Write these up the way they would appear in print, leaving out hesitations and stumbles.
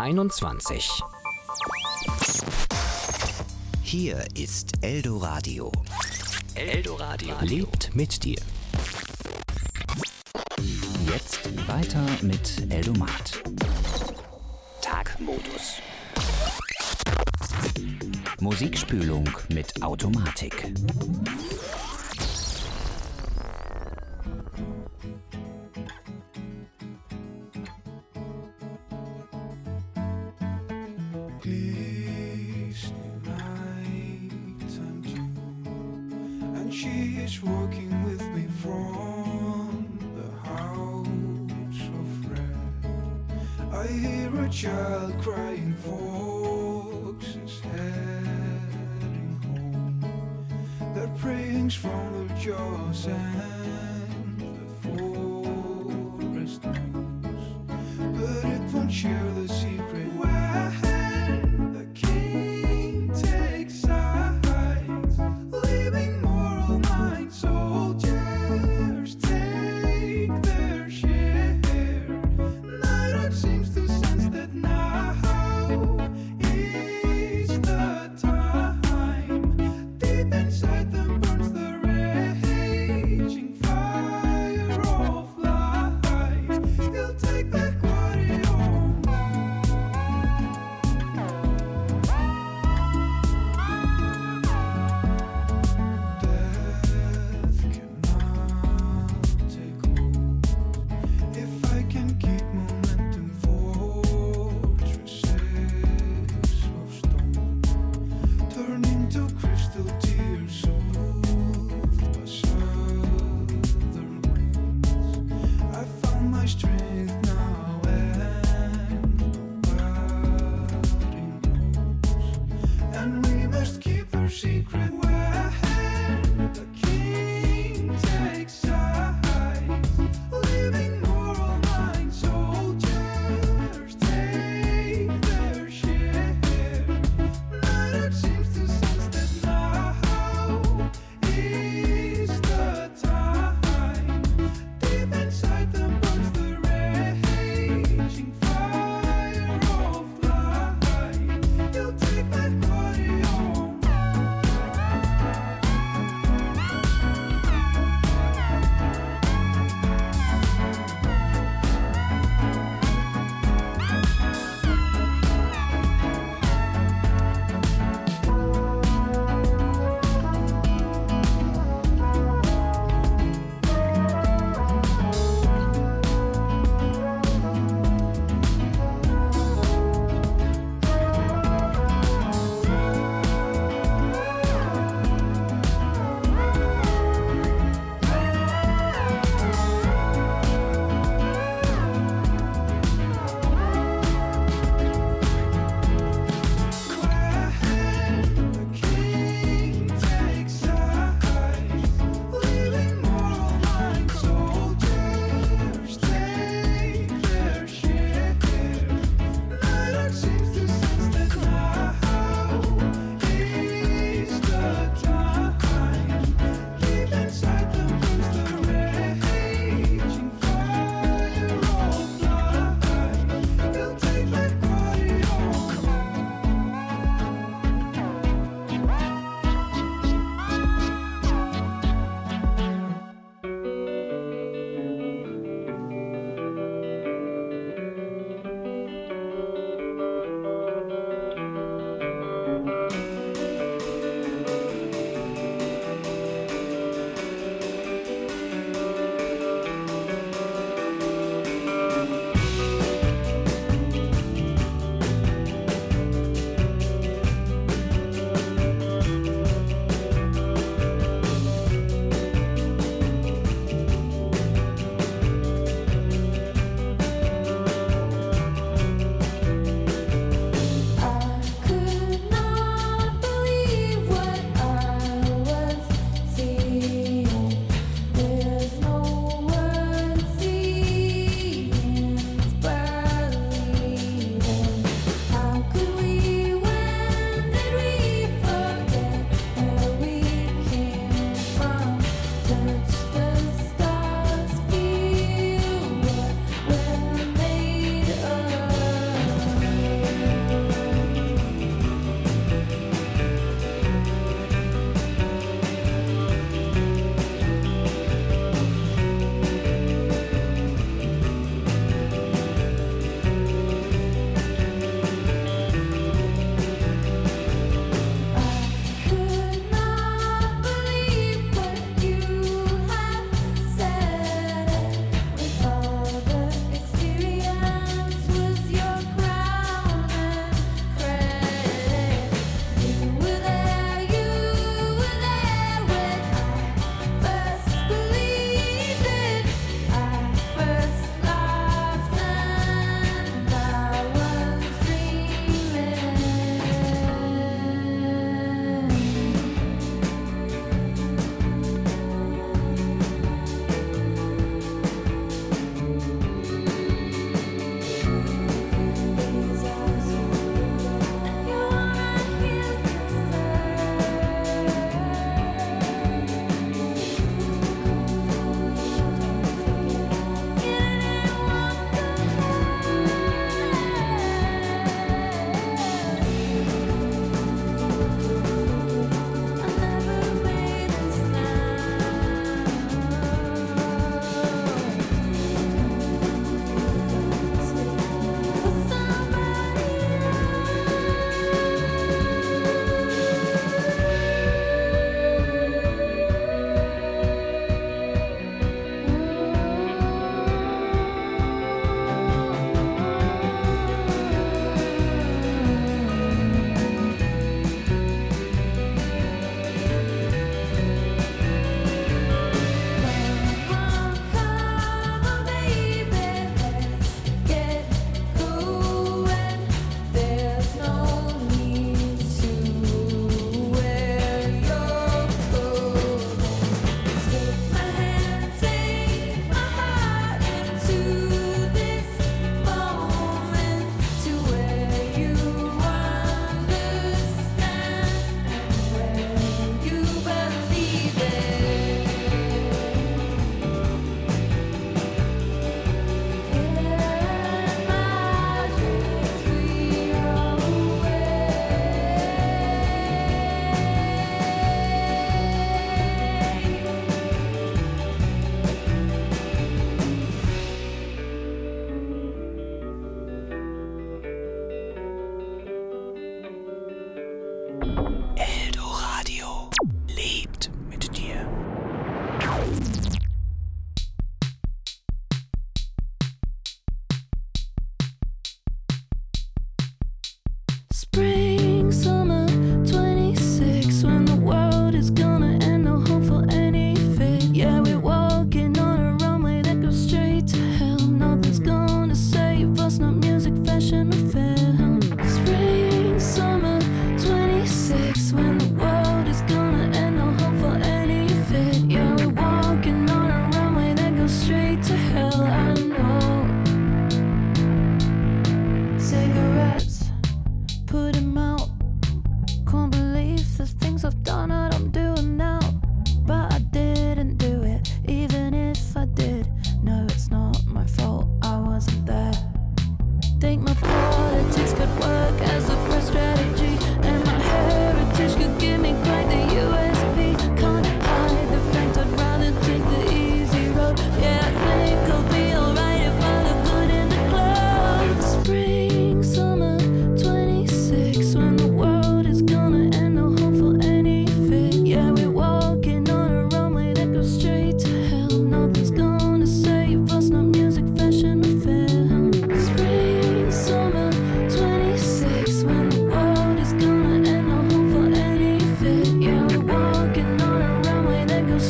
21. Hier ist Eldoradio. Eldoradio lebt mit dir. Jetzt weiter mit Eldomat. Tagmodus. Musikspülung mit Automatik. She is walking with me from the house of red. I hear a child crying, folks is heading home. Their prayings from the jaws and the forest knows, but it won't share the secret. When the king takes sides, leaving soldiers take their share. Night seems to sense that now is the time. Deep inside them burns the raging fire of light.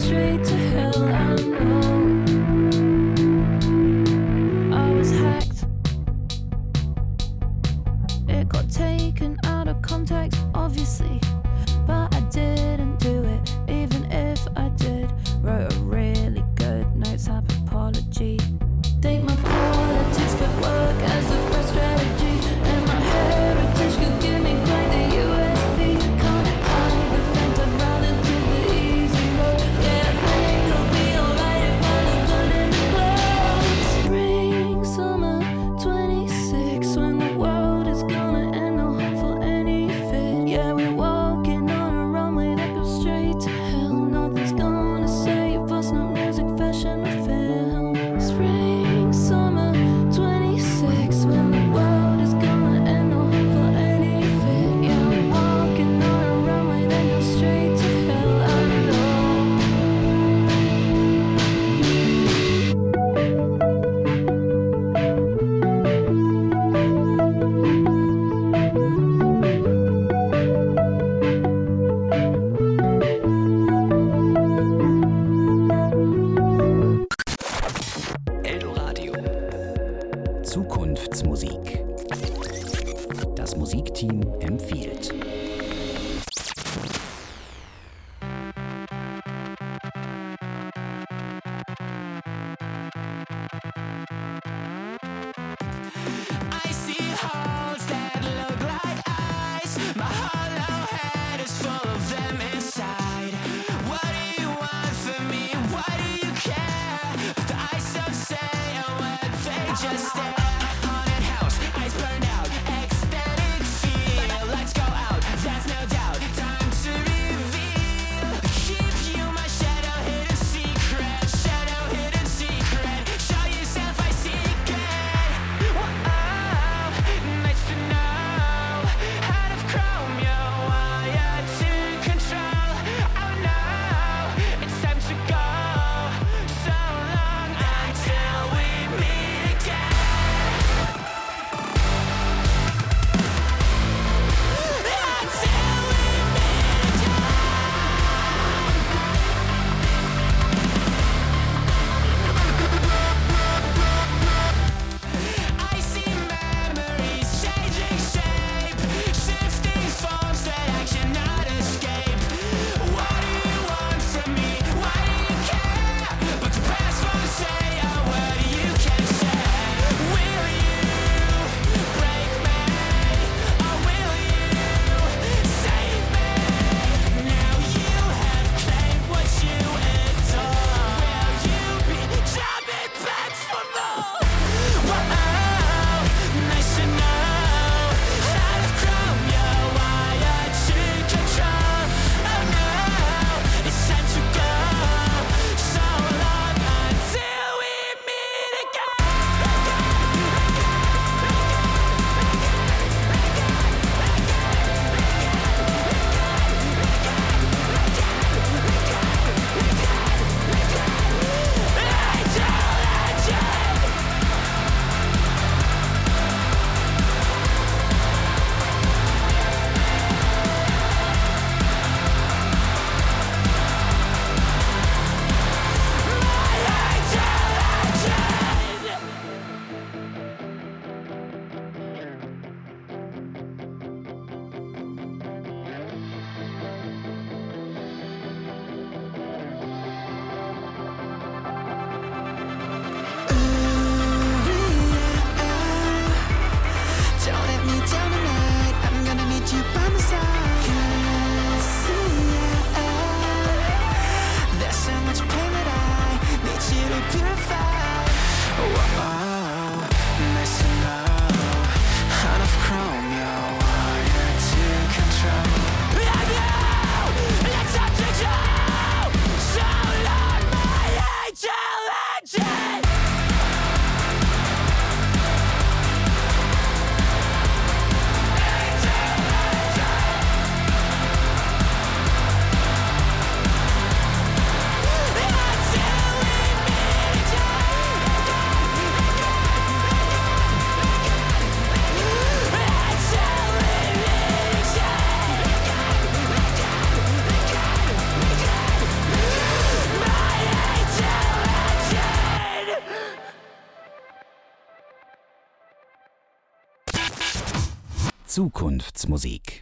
straight to hell, I know. I was hacked. It got taken out of context, obviously, but I didn't do it, even if I did. Wrote a really good notes app apology. Think my politics could work as a press strategy, and my heritage could give me quite the USP. Can't hide the fact I'd rather take the easy road. Yeah, Zukunftsmusik.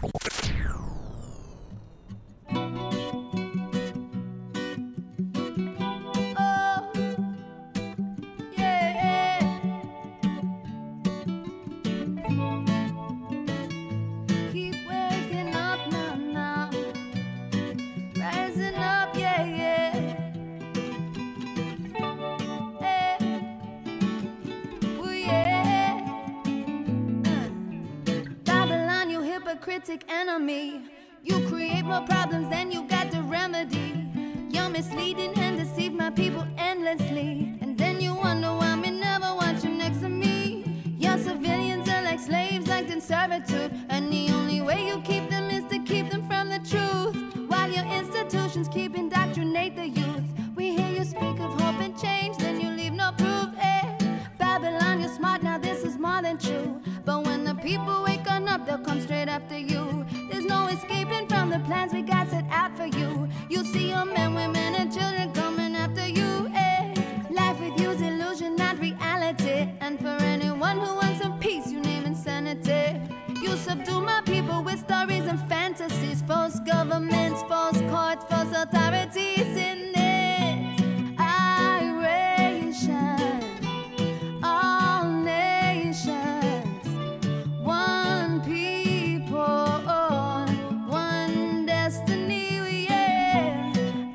Enemy, you create more problems than you got the remedy. You're misleading and deceive my people endlessly, and then you wonder why me never want you next to me. Your civilians are like slaves, like in servitude, and the only way you keep them is to keep them from the truth, while your institutions keep indoctrinate the youth. We hear you speak of hope and change, then you leave no proof. Babylon, you're smart, now this is more than true. But when the people wake on up, they'll come straight after you. There's no escaping from the plans we got set out for you. You see your men, women, and children coming after you. Life with you's illusion, not reality. And for anyone who wants some peace, you name insanity. You subdue my people with stories and fantasies. False governments, false courts, false authorities in this iration. All nations, one people, one destiny, yeah.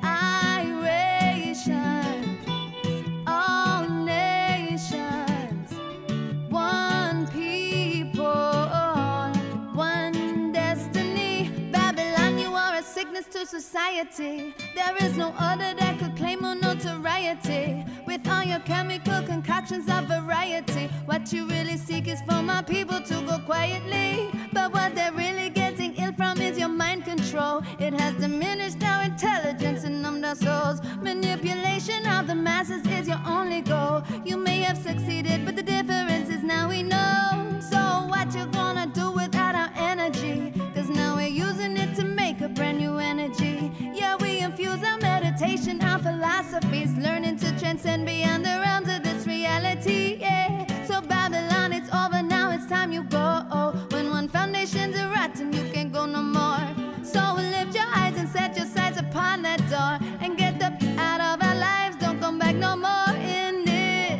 Iration, all nations, one people, one destiny. Babylon, you are a sickness to society. There is no other that could claim more notoriety. With all your chemical concoctions of variety, what you really seek is for my people to go quietly. But what they're really getting ill from is your mind control. It has diminished our intelligence and numbed our souls. Manipulation of the masses is your only goal. You may have succeeded, but the difference is now we know. So what you gonna do without our energy? Cause now we're using it to make a brand new energy. Yeah, we infuse our meditation, our philosophies, learning to transcend beyond the realms of this reality, yeah. So Babylon, it's over now, it's time you go. When one foundation's rotten, you can't go no more. So lift your eyes and set your sights upon that door, and get the out of our lives, don't come back no more in it.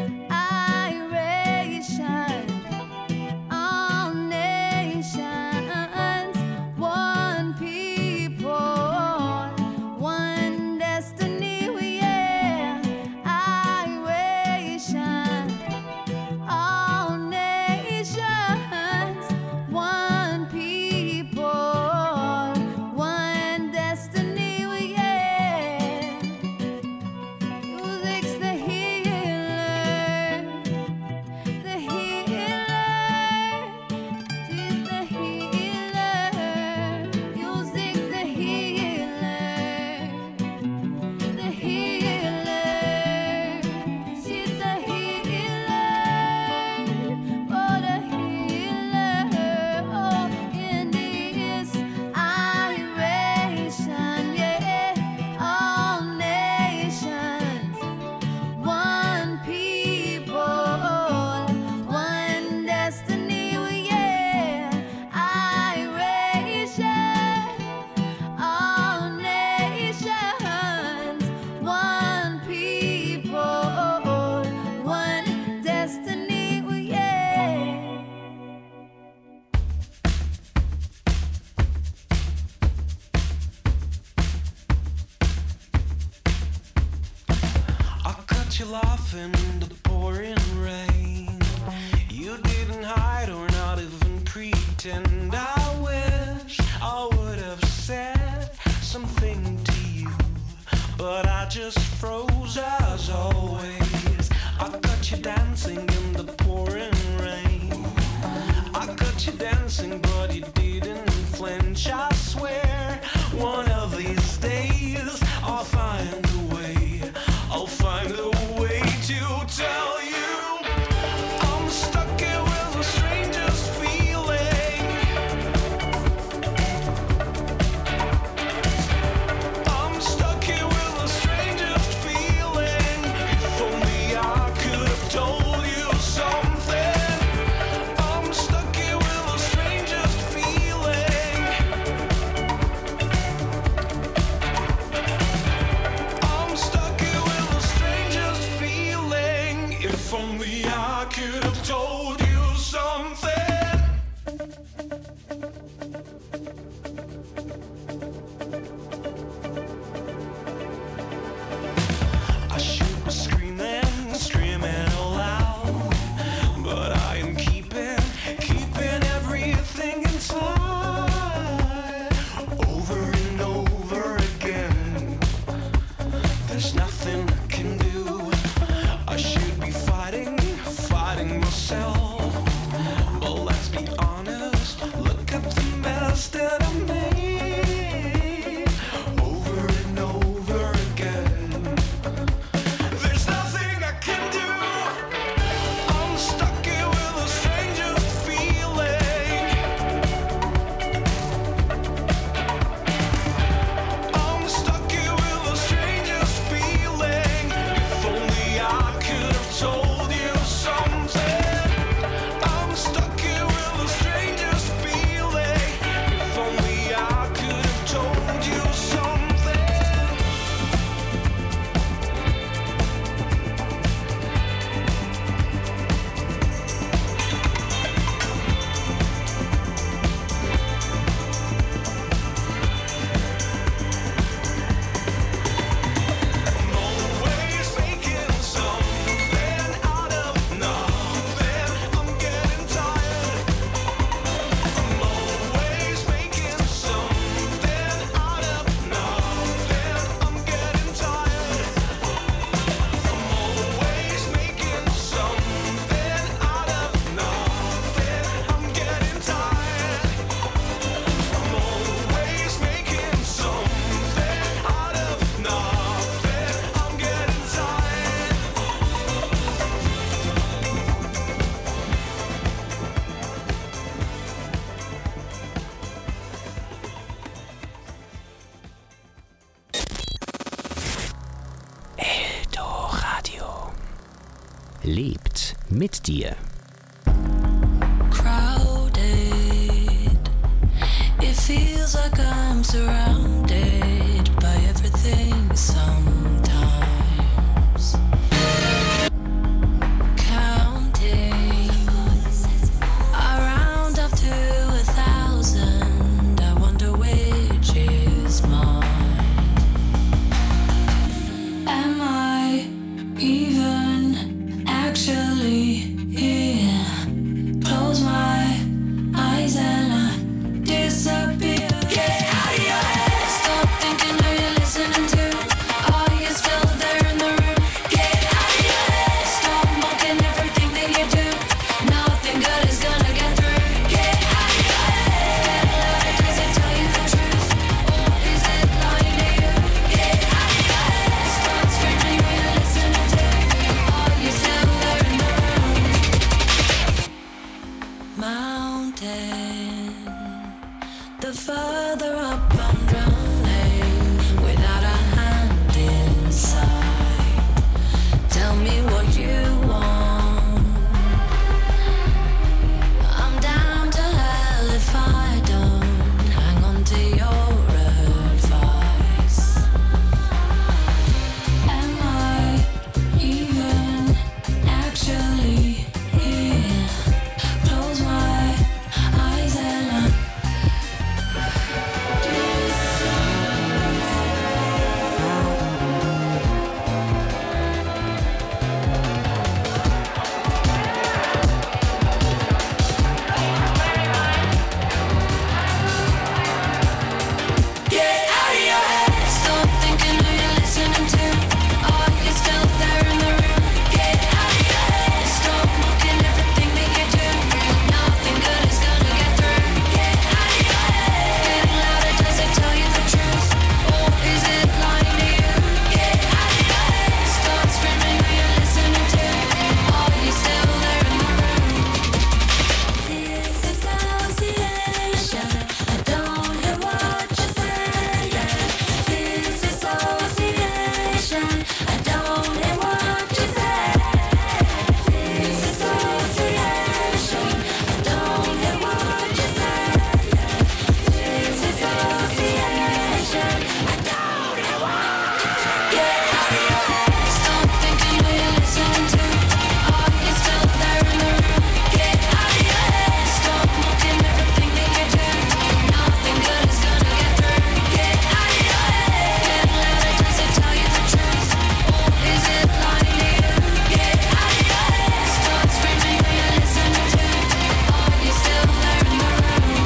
Iration, all nations, one people, one destiny, yeah. Iration, all nations, one people, one destiny, yeah. Music's the healer, the healer. She's the healer. Music's the healer, the healer. She's the healer, oh the healer. Oh, in this iration, yeah. All nations, one people, one destiny, yeah. Iration, all nations, one people, one destiny, yeah. I caught you laughing in the pouring rain. You didn't hide or not even pretend. I wish I would have said something to you, but I just froze as always. I got you dancing in the pouring rain. I got you dancing, but you didn't flinch. I swear, one of these days I'll find a way. I'll find a way to tell you I'm stuck here with the strangest feeling. I'm stuck here with the strangest feeling. If only I could have told you something. I'm stuck here with the strangest lebt mit dir. Crowded, it feels like I'm surrounded by everything sometimes. Counting, I round up to 1,000. I wonder which is mine. Am I even actually here? Close my eyes and I disappear. Get out of your head. Stop thinking who you're listening to. Are you still there in the room? Get out of your head. Stop mocking everything that you do. Nothing good is gonna get through. Get out of your head. Get louder, does it tell you the truth? Or is it lying to you? Get out of your head. Stop screaming who you're listening to. Are you still there in the room? Mountain, the further up I'm drowning without a hand inside. Tell me what you want. I'm down to hell if I don't hang on to your advice. Am I even actually here? Close my eyes and I get out of your head. Stop thinking who you're listening to. Are you still there in the room? Get out of your head. Stop mocking everything that you do. Nothing good is gonna get through. Get out of your head. Getting louder, does it tell you the truth? Or is it lying to you? Get out of your head. Stop screaming who you're listening to. Are you still there in the room? This is association. I don't hear what you're saying. This is association. I don't hear what you're saying. This is association. I don't hear what you're saying. This is association. I don't hear what you're saying. Get out of your head. Stop thinking who you're listening to. Are you still there in the room? Get out of your head. Stop mocking everything that you do. Nothing good is gonna get through. Get out of your head. Get louder, does it tell you the truth? Or is it lying to you? Get out of your head. Stop screaming who you're listening to. Are you still there in the room?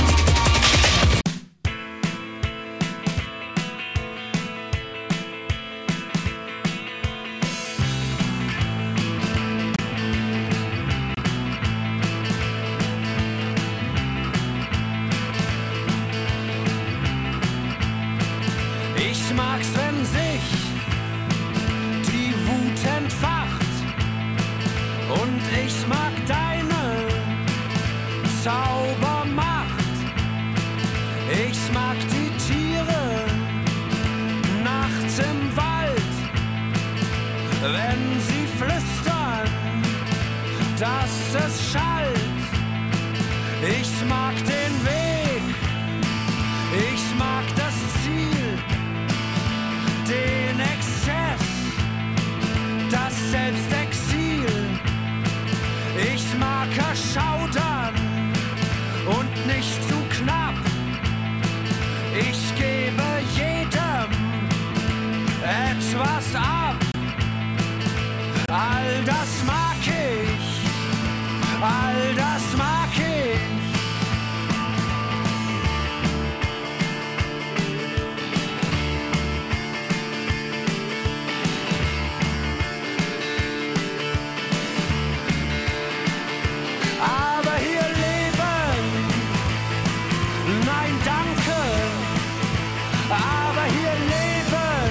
Ich mag's, wenn sich die Wut entfacht. Und ich mag deine Zaubermacht. Ich mag die Tiere nachts im Wald, wenn sie flüstern, dass es schallt. Ich mag den Weg, ich mag das Ziel, den Exzess, das Selbstexil. Ich mag erschaudern und nicht zu knapp. Ich gebe jedem etwas ab. All das mag ich, all das mag ich. Aber hier leben, nein danke. Aber hier leben,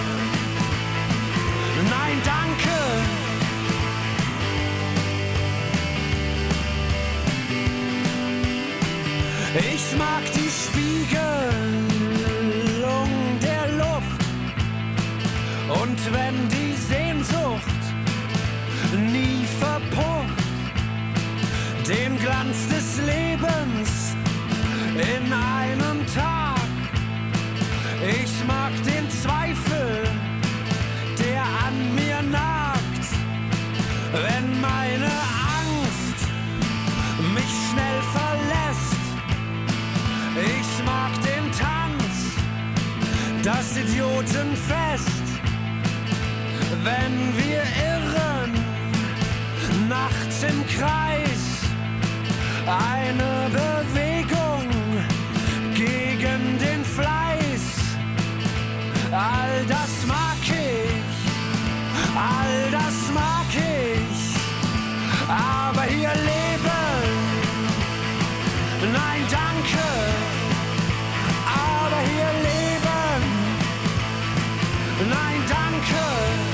nein danke. Ich mag die Spiegelung der Luft. Und wenn die Sehnsucht nie vergeht, verpufft, den Glanz des Lebens in einem Tag. Ich mag den Zweifel, der an mir nagt, wenn meine Angst mich schnell verlässt. Ich mag den Tanz, das Idiotenfest, wenn wir irren, nachts im Kreis, eine Bewegung gegen den Fleiß. All das mag ich, all das mag ich, aber hier leben, nein danke, aber hier leben, nein danke.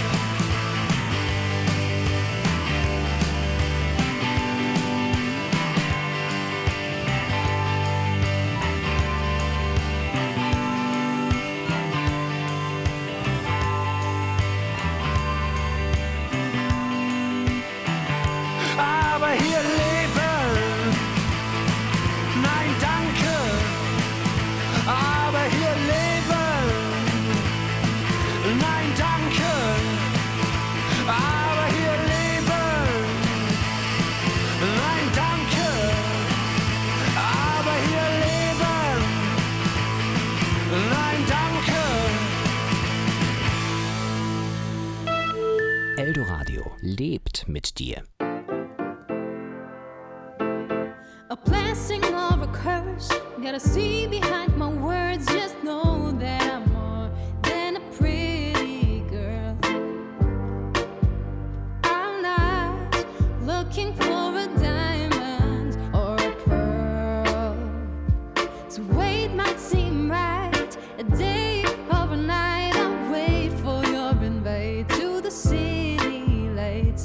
Aber hier leben, nein danke, aber hier leben, nein danke, aber hier leben, nein danke, aber hier leben, nein danke. Eldoradio lebt mit dir. A blessing or a curse, gotta see behind my words. Just know that I'm more than a pretty girl. I'm not looking for a diamond or a pearl. To wait might seem right, a day or a night. I'll wait for your invite to the city lights.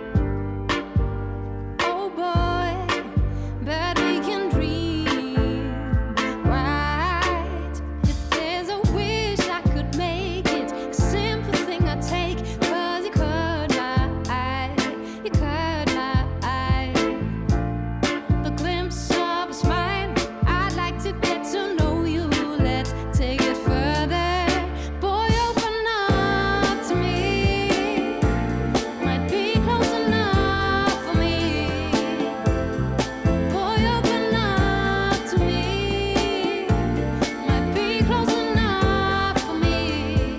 Oh boy, but we can dream, right? If there's a wish I could make it, a simple thing I take, 'cause you caught my eye, you caught my eye. The glimpse of a smile, I'd like to get to know you, let's take it further. Boy, open up to me, might be close enough for me. Boy, open up to me, might be close enough for me.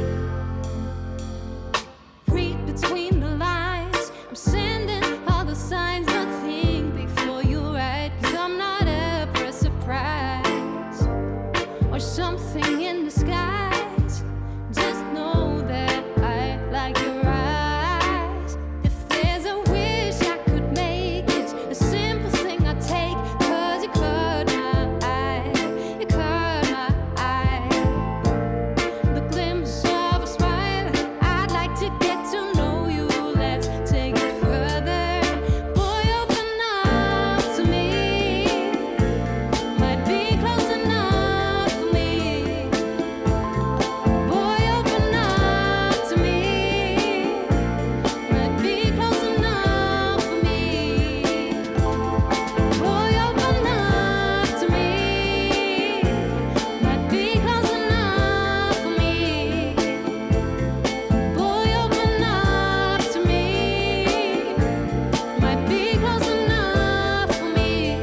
Read between the lines, I'm sending all the signs, but think before you write, 'cause I'm not up for a surprise or something in disguise. Just know that I like your eyes. If there's a wish I could make it, a simple thing I take, 'cause you caught my eye, you caught my eye. The glimpse of a smile, I'd like to get to know you, let's take it further. Boy, open up to me, might be close enough for me. Boy, open up to me, might be close enough for me. Boy, open up to me, might be close enough for me. Boy, open up to me, might be close enough for me.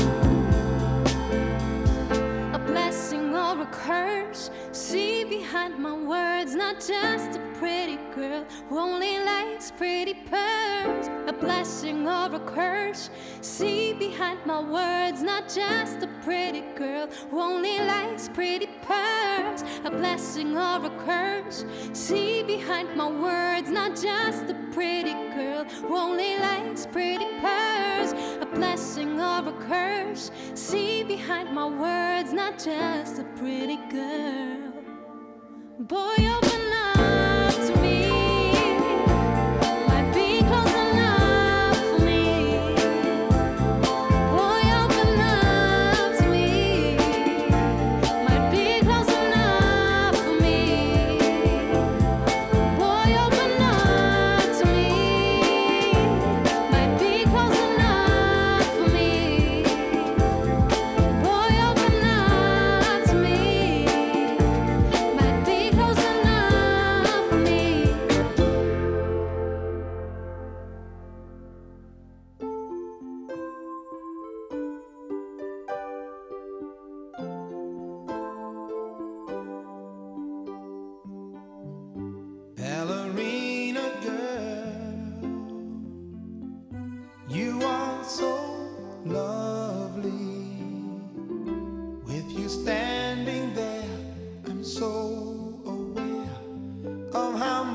A blessing or a curse, see behind my words, not just a pretty girl who only likes pretty pearls. A blessing or a curse, see behind my words, not just a pretty girl who only likes pretty pearls. A blessing or a curse, see behind my words, not just a pretty girl who only likes pretty pearls. A blessing or a curse, see behind my words, not just a pretty girl. Boy, open up to me, might be close enough for me. Boy, open up to me, might be close enough for me. Boy, open up to me,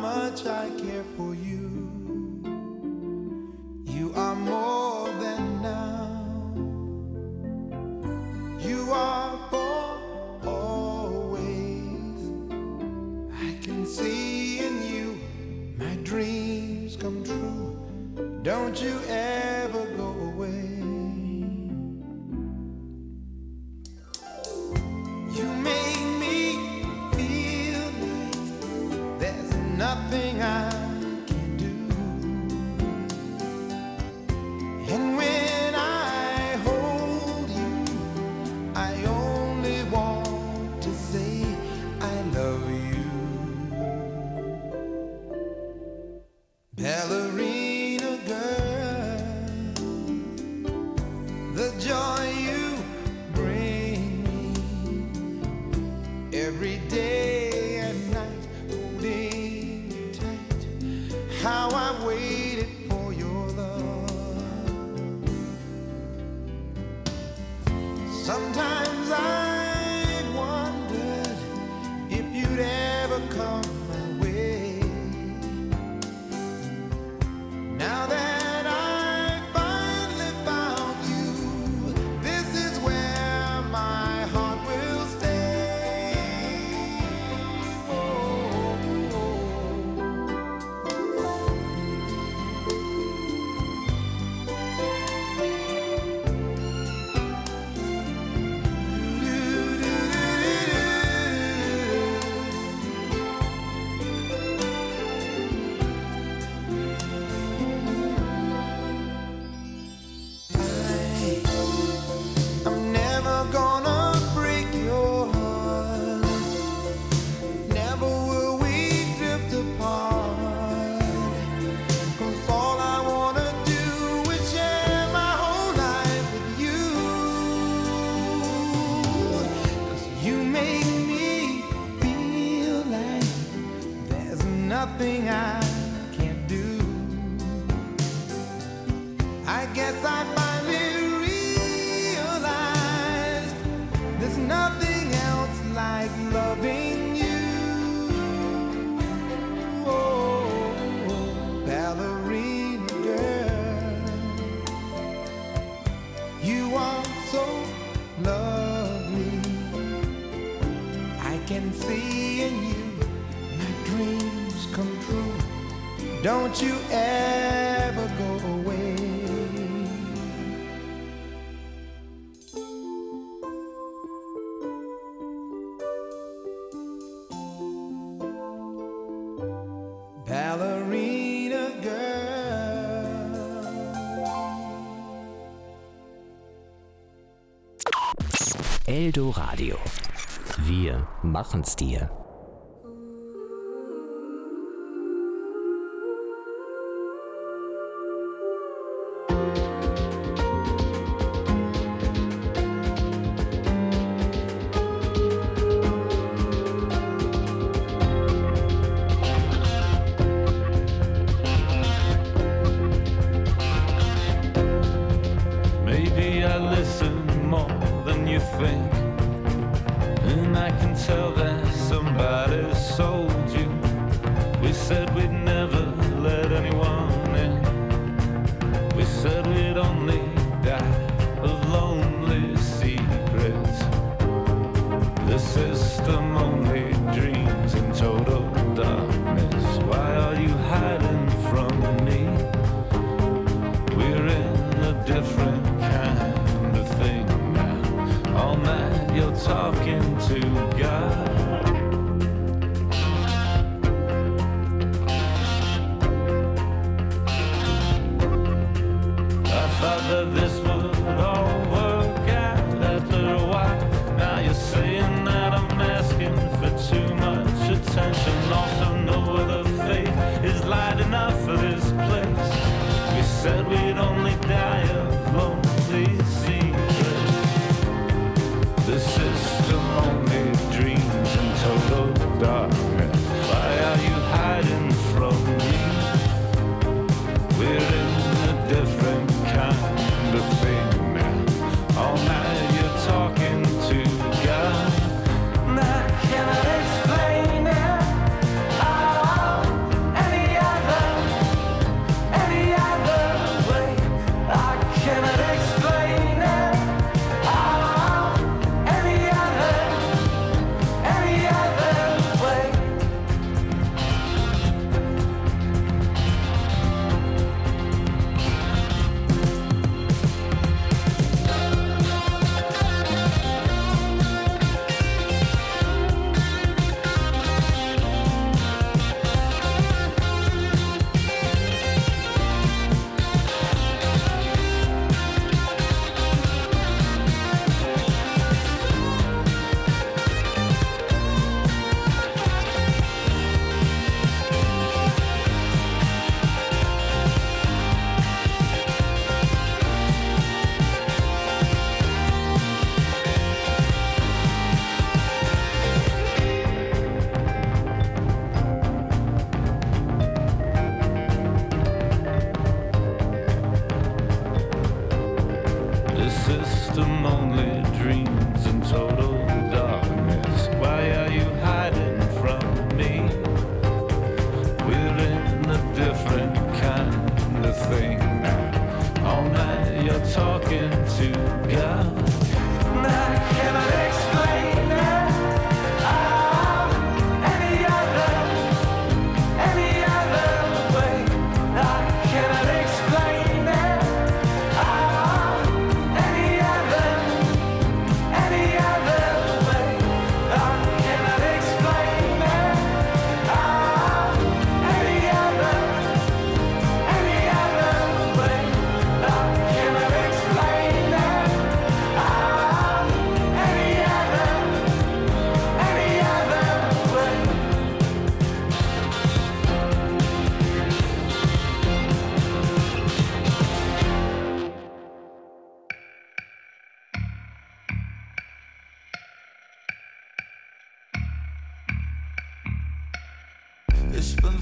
much I care for you. You are more than now. You are for always. I can see in you my dreams come true. Don't you ever go away. You make me feel like there's nothing I can do. And when I hold you, I only want to say I love you. Ballerina girl, the joy you bring me every day and night, holding you tight. How I waited for your love. Sometimes I've wondered if you'd ever come my way. Now that I finally found you, this is where my heart will stay. I'm never gonna break your heart. Never will we drift apart. 'Cause all I wanna do is share my whole life with you. 'Cause you make me feel like there's nothing I can't do. I guess I finally realized there's nothing else like loving you. Oh, ballerina girl, you are so lovely. I can see in you my dreams come true. Don't you ever go away. Ballerina girl. Eldo Radio. Wir machen's dir. Maybe I listen more than you think, and I can tell that somebody sold you. We said we'd never let anyone in. We said we'd only die of lonely secrets. The system only dreams in total darkness. Why are you hiding from me? We're in a different kind of thing now. All night you're talking to God.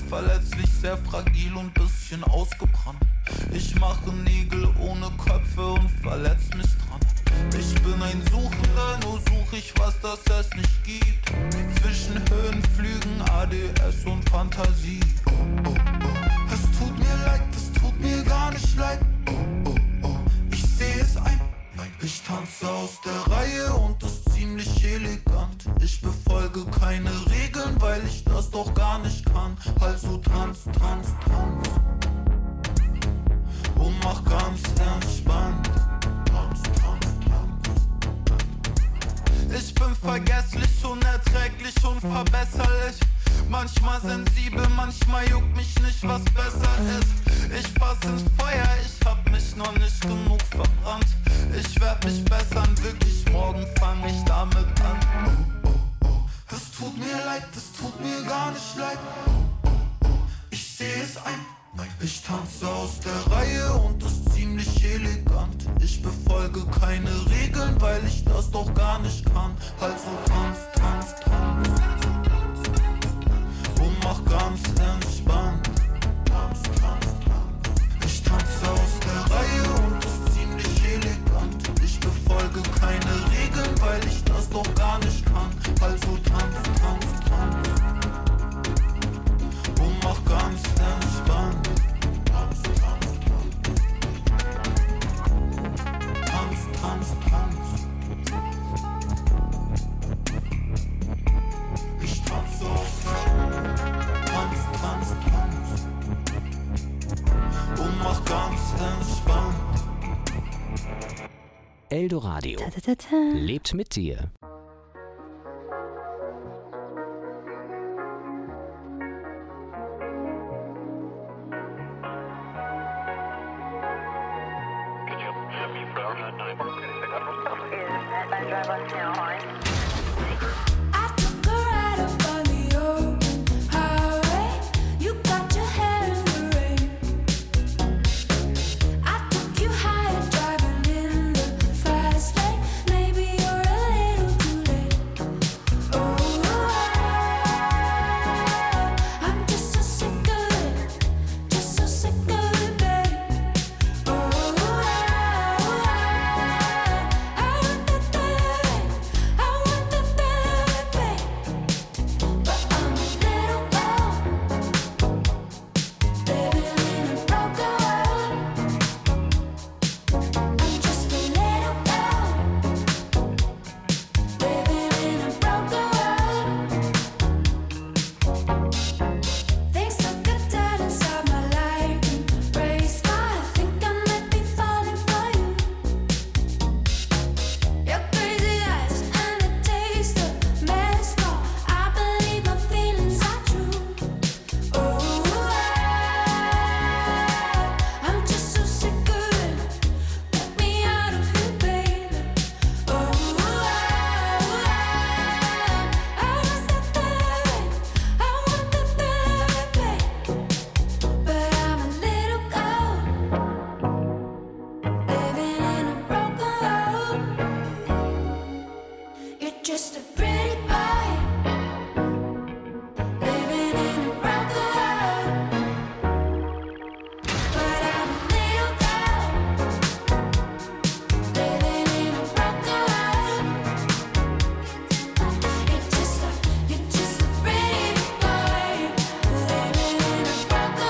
verletzlich, sehr fragil und bisschen ausgebrannt. Ich mache Nägel ohne Köpfe und verletz mich dran. Ich bin ein Suchender, nur such ich, was das es nicht gibt. Zwischen Höhenflügen, ADS und Fantasie. Oh, oh, oh. Es tut mir leid, es tut mir gar nicht leid. Oh, oh, oh. Ich sehe es ein. Nein, ich tanze aus der Reihe und das ziemlich elegant. Ich befolge keine Regeln, weil ich das doch gar nicht kann. Also tanz, tanz, tanz. Und mach ganz entspannt. Tanz, tanz, tanz. Ich bin vergesslich, unerträglich, unverbesserlich. Manchmal sensibel, manchmal juckt mich nicht, was besser ist. Ich fass ins Feuer, ich hab mich noch nicht genug verbrannt. Ich werd mich bessern, wirklich, morgen fang ich damit an. Oh, oh, oh. Es tut mir leid, es tut mir gar nicht leid. Oh, oh, oh. Ich seh es ein. Nein, ich tanze aus der Reihe und das ziemlich elegant. Ich befolge keine Regeln, weil ich das doch gar nicht kann. Also tanz, tanz, tanz. Und mach ganz entspannt. Tanz, tanz, tanz. Ich tanze aus der Reihe und das ziemlich elegant. Ich befolge keine Regeln, weil ich das doch gar nicht kann. Also tanz, tanz, tanz. Und mach ganz entspannt. Tanz, tanz, tanz. Tanz, tanz, tanz. Ich tanze aus der Tanz, tanz, tanz. Und mach ganz entspannt. Eldoradio lebt mit dir. I took a ride up on the open highway. You got your hair in the rain. I took you higher, driving in the fast lane. Maybe you're a little too late. Oh, I'm just so sick of it, just so sick of it, babe. Oh, I want that baby, I want that baby, babe. But I'm a little girl, living in a broken world. I'm just a little girl, living in a broken world. Things took a turn inside my life, embraced. I think I might be falling for you. Your crazy eyes and the taste of mescal. I believe my feelings are true. Oh, I'm just so sick of it. Get me out of here, baby. Oh, I want that baby, I want that baby, babe. But I'm a little girl, living in a broken world. You're just a pretty boy, living in a broken world. But I'm a little girl, living in a broken world. You're just a pretty boy, living in a broken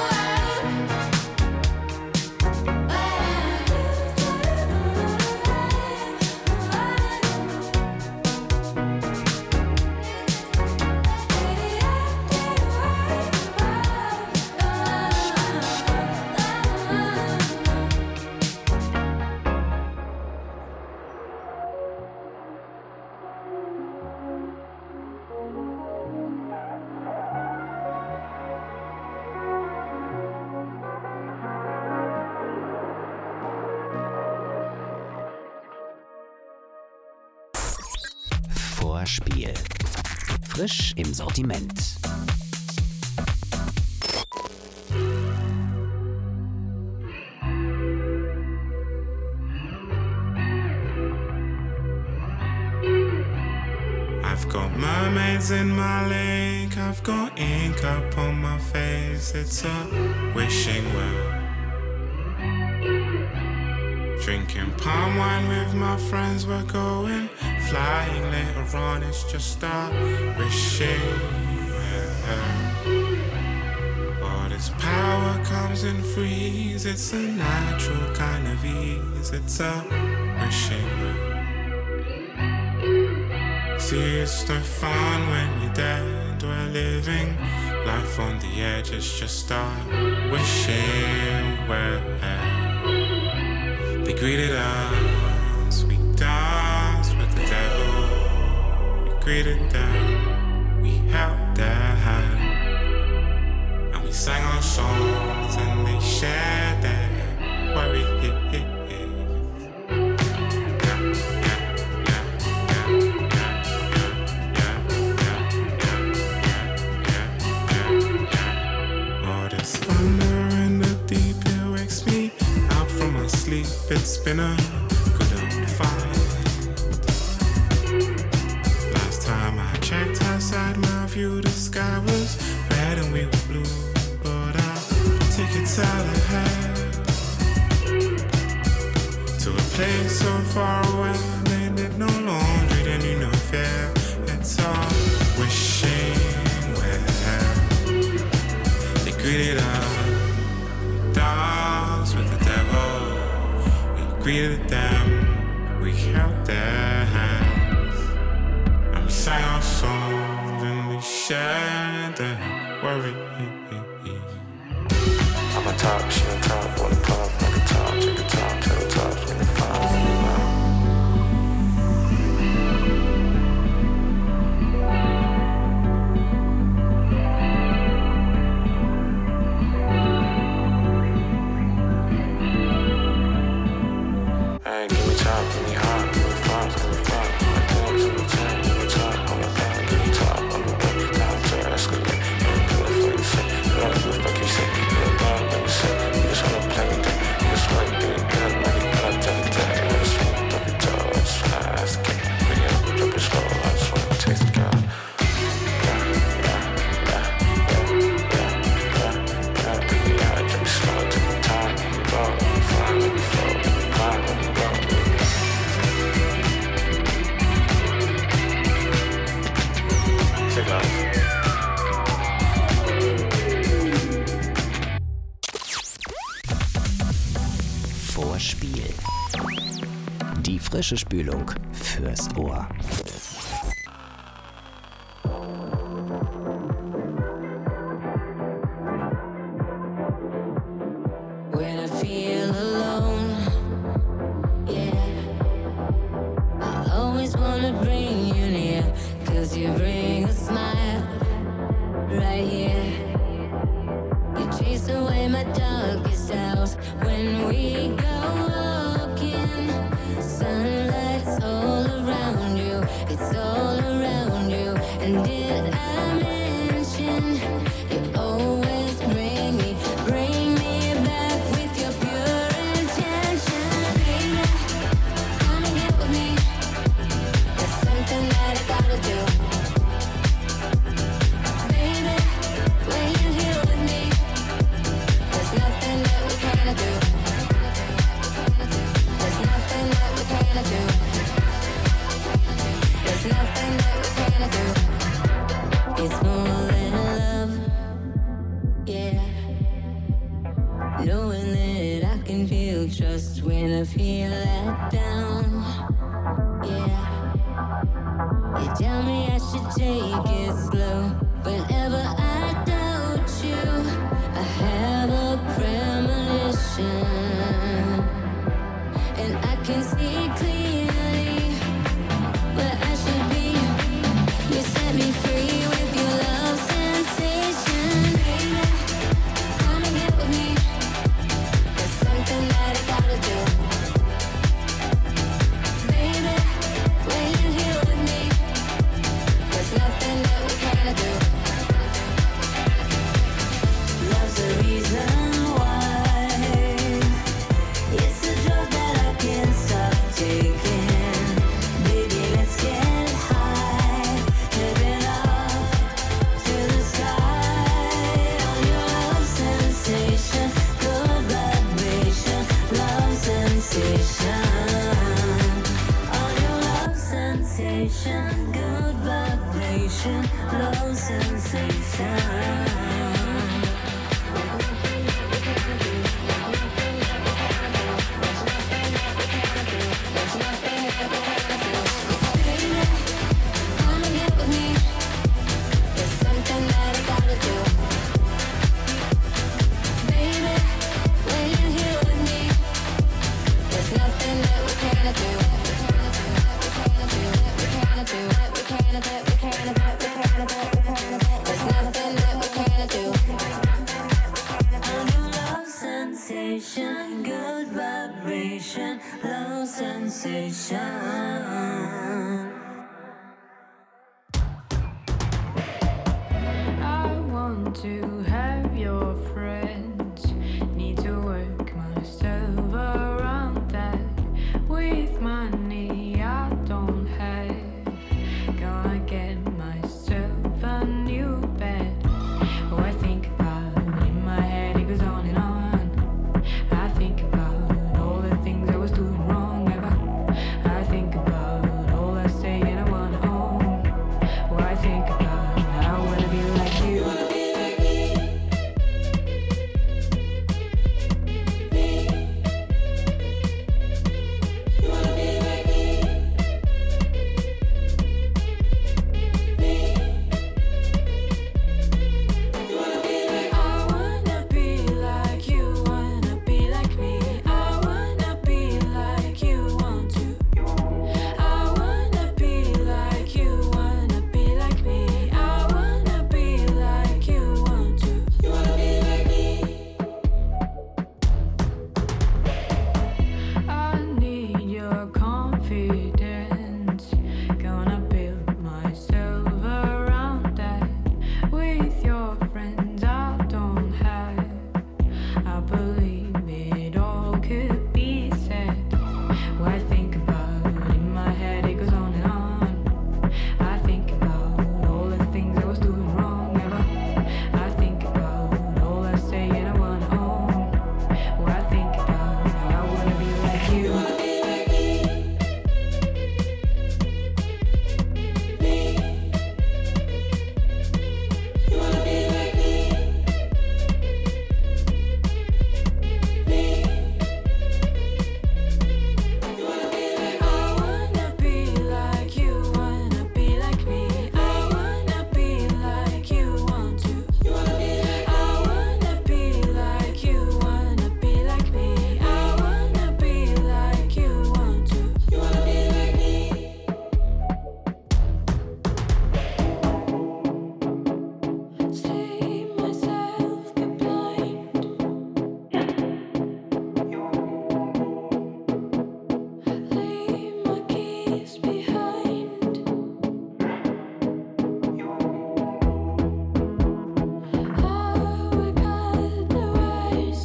world. Vorspiel. Frisch im Sortiment. I've got mermaids in my lake, I've got ink up on my face. It's a wishing well. Drinking palm wine with my friends, we're going flying later on. It's just a wishing well. All this power comes in freeze. It's a natural kind of ease. It's a wishing well. See, it's no fun when you're dead. We're living life on the edge. It's just a wishing well. They greeted us, we danced with the devil. We greeted them, we held their hand, and we sang our songs and they shared their worry. All this thunder in the deep, it wakes me out from my sleep. It's been a good old fight. Last time I checked outside my view, the sky was red and we were blue. But I'll take it out ahead to a place so far away. They did no laundry, they knew no fear. It's all wishing well. They greeted us, danced with the devil. Greeted them, we held their hands, and we sang our songs and we shared their worry. I'm on top, she on top, wanna puff, like a top, take a top, tell the top, in the five. Vorspiel. Die frische Spülung fürs Ohr. When I feel alone, yeah, I always wanna bring you near, 'cause you bring a smile right here. You chase away my darkest hours when we go walking. Sunlight's all around you, it's all around you. And did I mention you always bring me back with your pure intention? Baby, come and get with me. There's something that I gotta do. Baby, when you're here with me, there's nothing that we can't do. There's nothing that we can't do. There's nothing that we can't do. It's more than love, yeah. Knowing that I can feel trust when I feel let down, yeah. You tell me I should take it slow whenever I doubt you. I have a premonition, and I can see clearly where I should be. You set me free with your love sensation. Baby, come and get with me. There's something that I gotta do. Baby, when you're here with me, there's nothing that we I want to have your friends. Need to work myself around that. With money I don't have. Gonna get myself a new bed. Oh, I think about it in my head, it goes on and on. I think about all the things I was doing wrong ever. I think about all I say and I wanna own. Oh, I think about how I wanna be like you. I wanna be like you, wanna be like me. I wanna be like you want to. I wanna be like you, wanna be like me. I wanna be like you want to. You wanna be like me? I need your confidence. Gonna build myself around that. With your friends I don't have. I believe it all could be said. What I think about in my head, it goes on and on. I think about all the things I was doing wrong ever. I think about all I say and I wanna own. What I think about how I wanna be like you. I wanna be like you, wanna be like me. I wanna be like you want to. I wanna be like you, wanna be like me. I wanna be like you want to. You wanna be like me? See myself get blind. Leave my keys behind. Oh, we got the ways.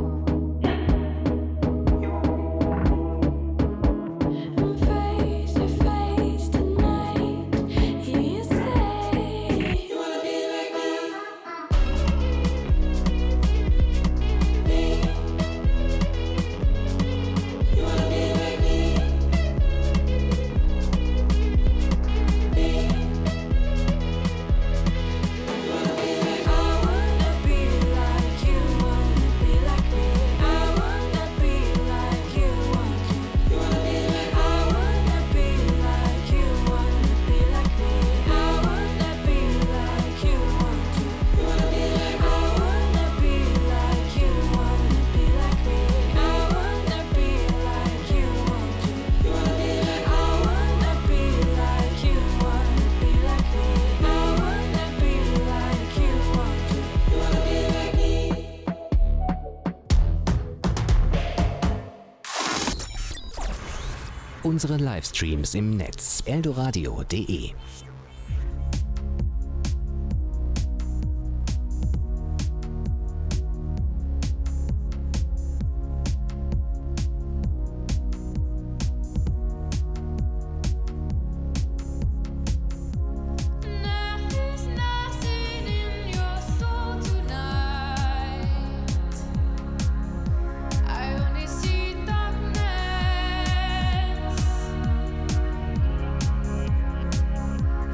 I'm face to face tonight. You say you wanna be like me. You wanna be like me. I wanna be like you, wanna be like me. I wanna be like you want to. I wanna be like you, wanna be like me. I wanna be like you want to. I wanna be like you, wanna be like me. I wanna be like you want to. I wanna be like you, wanna be like me. I wanna be like you want to. You wanna be like me? Unsere Livestreams im Netz eldoradio.de. There's nothing in your soul tonight. I only see darkness.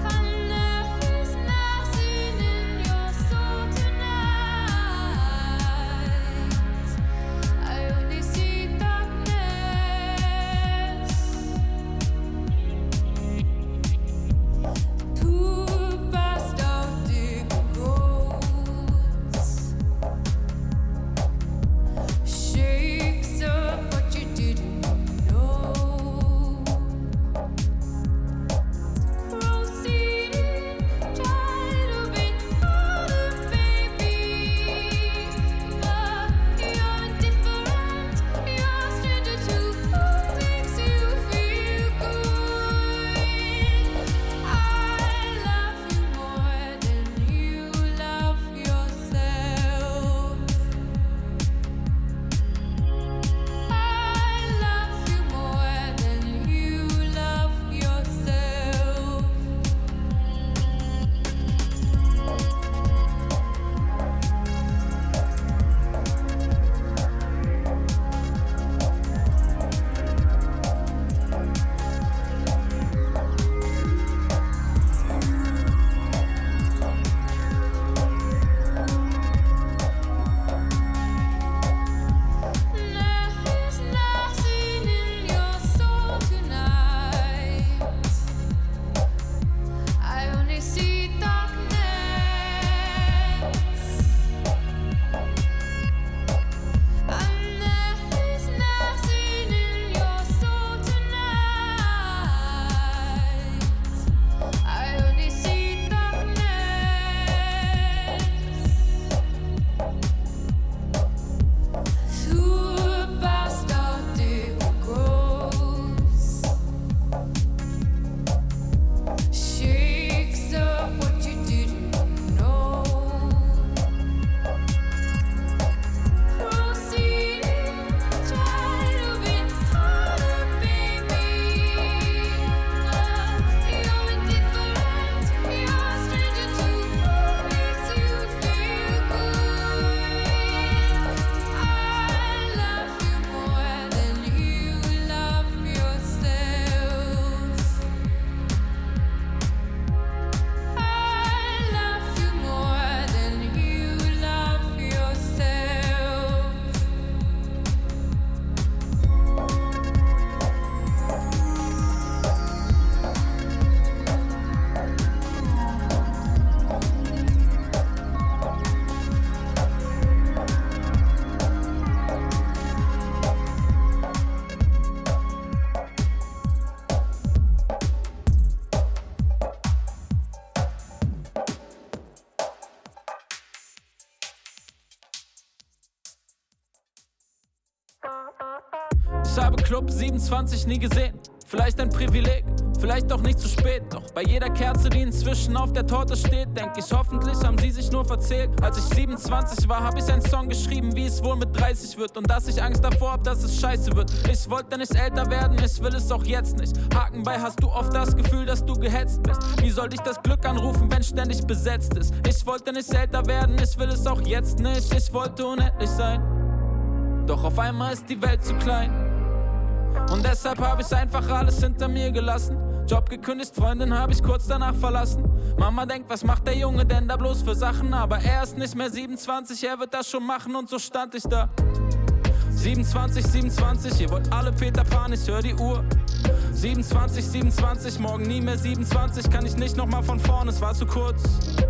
Ich habe Club 27 nie gesehen. Vielleicht ein Privileg, vielleicht auch nicht zu spät. Doch bei jeder Kerze, die inzwischen auf der Torte steht, denk ich, hoffentlich haben sie sich nur verzählt. Als ich 27 war, hab ich einen Song geschrieben, wie es wohl mit 30 wird. Und dass ich Angst davor hab, dass es scheiße wird. Ich wollte nicht älter werden, ich will es auch jetzt nicht. Haken bei, hast du oft das Gefühl, dass du gehetzt bist. Wie soll dich das Glück anrufen, wenn ständig besetzt ist? Ich wollte nicht älter werden, ich will es auch jetzt nicht. Ich wollte unendlich sein, doch auf einmal ist die Welt zu klein. Und deshalb hab ich einfach alles hinter mir gelassen. Job gekündigt, Freundin hab ich kurz danach verlassen. Mama denkt, was macht der Junge denn da bloß für Sachen? Aber er ist nicht mehr 27, er wird das schon machen. Und so stand ich da. 27, 27, ihr wollt alle Peter Pan, ich hör die Uhr. 27, 27, morgen nie mehr 27. Kann ich nicht nochmal von vorn, es war zu kurz.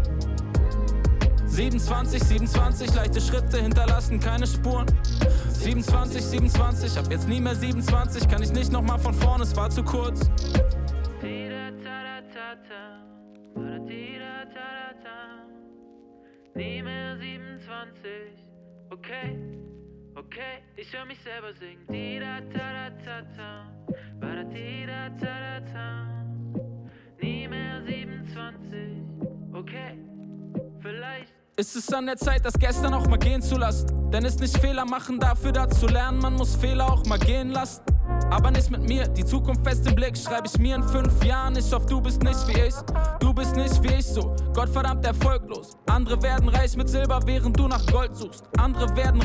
27, 27, leichte Schritte hinterlassen, keine Spuren. 27, 27, hab jetzt nie mehr 27. Kann ich nicht nochmal von vorne, es war zu kurz. Nie mehr 27, okay, okay, ich hör mich selber singen. Nie mehr 27, okay, vielleicht. Ist es an der Zeit, das gestern auch mal gehen zu lassen? Denn es nicht Fehler machen, dafür da zu lernen. Man muss Fehler auch mal gehen lassen. Aber nicht mit mir, die Zukunft fest im Blick. Schreib ich mir in 5 Jahren. Ich hoffe, du bist nicht wie ich. Du bist nicht wie ich so, Gottverdammt erfolglos. Andere werden reich mit Silber, während du nach Gold suchst. Andere werden